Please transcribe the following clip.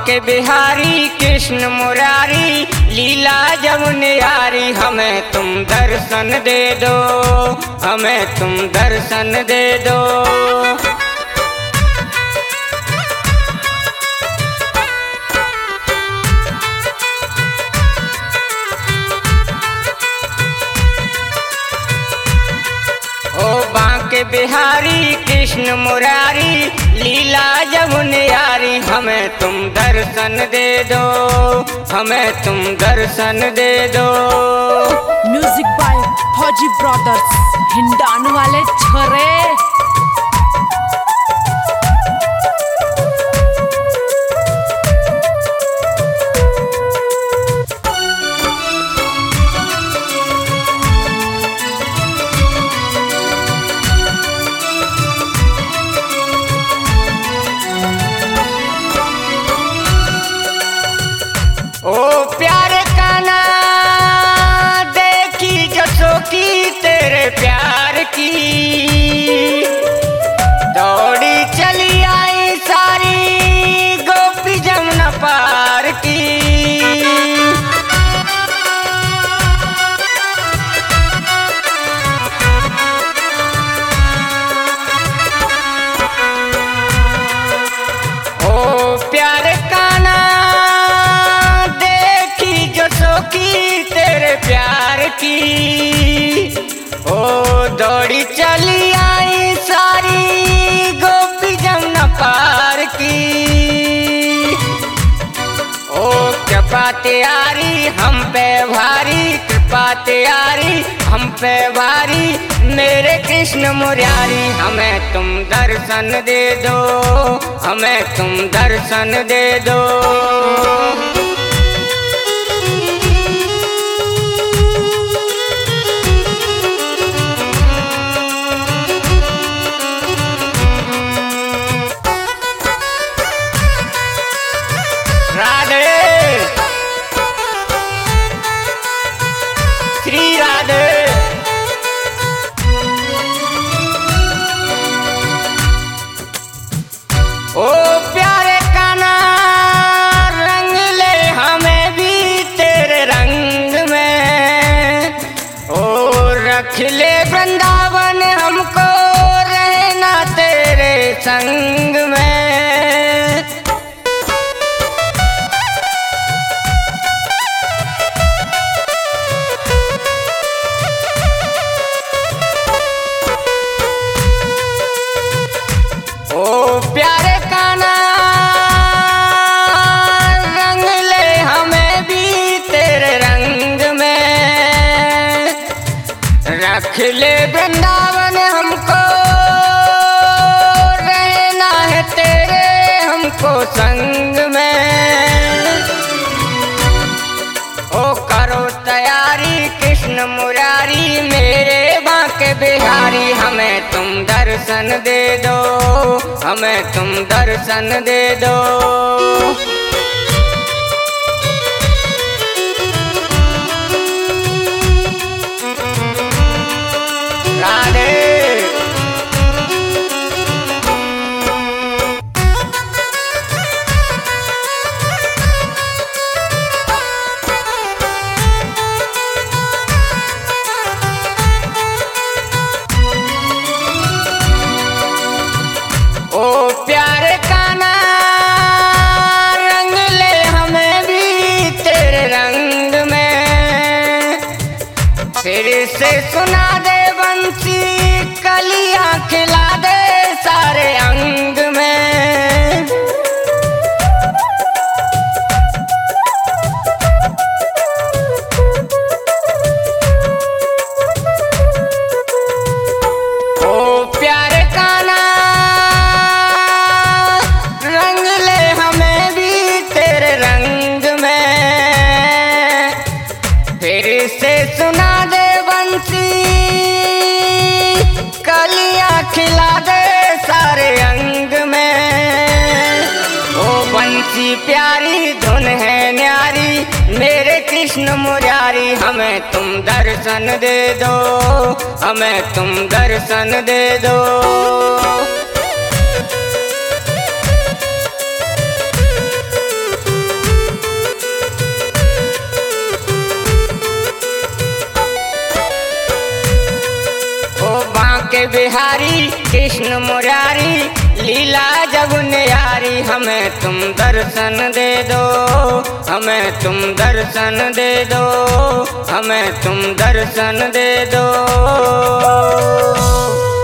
बांके बिहारी कृष्ण मुरारी लीला जमुन यारी, हमें तुम दर्शन दे दो, हमें तुम दर्शन दे दो। ओ बांके बिहारी कृष्ण मुरारी लीला जमुन यारी, हमें तुम दर्शन दे दो, हमें तुम दर्शन दे दो। Music by Fauji brothers Hindon वाले छोरे। ओ प्यारे कान्हा देखी जसो की तेरे प्यार की, दौड़ी चली आई सारी गोपी जमुना पार की। ओ प्यारे कान्हा की तेरे प्यार की, ओ दौड़ी चली आई सारी गोपी जमुना पार की। ओ कृपा तेरी हम पे भारी, कृपा तेरी हम पे भारी, मेरे कृष्ण मुरारी, हमें तुम दर्शन दे दो, हमें तुम दर्शन दे दो। राधे श्री राधे। ओ प्यारे कान्हा रंग ले हमें भी तेरे रंग में, ओ रख ले वृंदावन हमको रहना तेरे संग में। ओ प्यारे कान्हा रंग ले हमें भी तेरे रंग में, रख ले वृंदावन हमको रहना है तेरे हमको संग में। ओ करो तैयारी कृष्ण मुरारी मेरे बांके बिहारी, हमें तुम दर्शन दे दो, हमें तुम दर्शन दे दो। राधे ओ प्यारे कान्हा रंग ले हमें भी तेरे रंग में, फिर से सुना दे बंसी कलियां खिला दे सारे अंग में। ओ प्यारे कान्हा रंग ले हमें भी तेरे रंग में, फिर से सुना दे बंसी कलियां खिला दे सारे अंग में। ओ बंसी प्यारी धुन है न्यारी मेरे कृष्ण मुरारी, हमें तुम दर्शन दे दो, हमें तुम दर्शन दे दो। कृष्ण मुरारी लीला जब न्यारी, हमें तुम दर्शन दे दो, हमें तुम दर्शन दे दो, हमें तुम दर्शन दे दो।